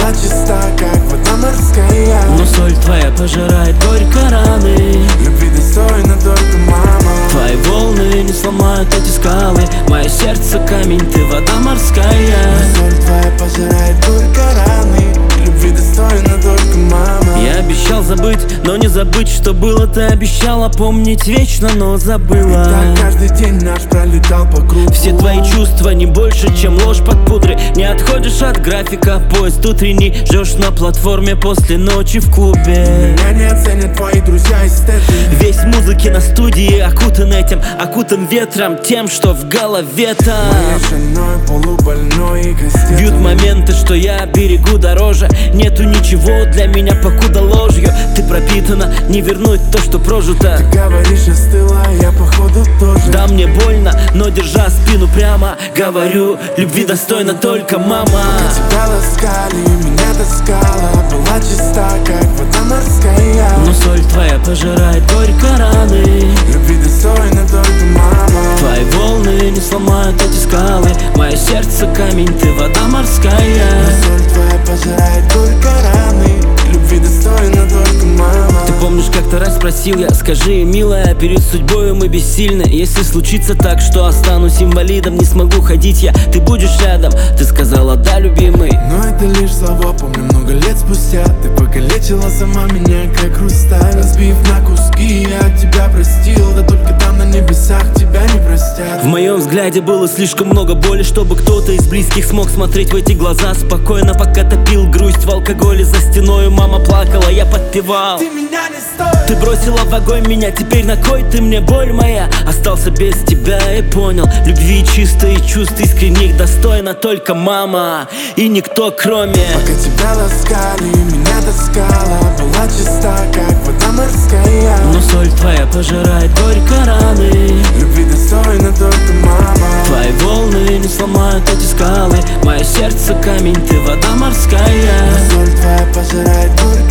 была чиста, как вода морская. Но соль твоя пожирает горько раны. Любви достойна только мама. Твои волны не сломают эти скалы. Мое сердце камень, ты вода морская. Но соль твоя пожирает горько раны. Любви достойна только мама. Я обещал забыть, но не забыть, что было. Ты обещала помнить вечно, но забыла. Так каждый день наш пролетал по кругу. Все твои чувства не больше, чем ложь под пудрой. Не отходишь от графика, поезд утренний. Ждешь на платформе после ночи в клубе. Меня не оценят твои друзья эстеты. Весь музыки на студии окутан этим, окутан ветром, тем, что в голове-то. Моей женой полубольной и кастетом. Бьют моменты, что я берегу дороже. Нету ничего для меня, покуда ложью. Ты пропитана, не вернуть то, что прожито. Ты говоришь, остыла, я походу тоже. Да, мне больно, но держа спину прямо говорю, любви достойна только мама. Пока тебя ласкали, меня таскала, была чиста, как вода морская. Но соль твоя пожирает горько раны. Любви достойна только мама. Твои волны не сломают эти скалы. Мое сердце камень, ты вода морская. Но соль твоя пожирает горько раны. Любви достойна только мама. Ты помнишь, как-то раз спросил я: скажи, милая, перед судьбой мы бессильны. Если случится так, что останусь инвалидом, не смогу ходить я, ты будешь рядом. Ты сказала: да, любимый. Но это лишь слова, помню, много лет спустя. Ты покалечила сама меня, как хрусталь. Разбив на куски, я тебя простил. Да только там на небесах тебя не простят. В моем взгляде было слишком много боли, чтобы кто-то из близких смог смотреть в эти глаза спокойно, пока топил грусть в алкоголе за стеною. Мама плакала, я подпевал. Ты меня не стоишь. Ты бросила в огонь меня, теперь на кой ты мне, боль моя? Остался без тебя и понял, любви чистой и чувств искренних достойна только мама и никто кроме. Пока тебя ласкали, меня таскала, была чиста, как вода морская. Но соль твоя пожирает горько раны. Любви достойна только мама. Твои волны не сломают эти скалы. Мое сердце камень, ты вода морская. Но соль твоя пожирает горько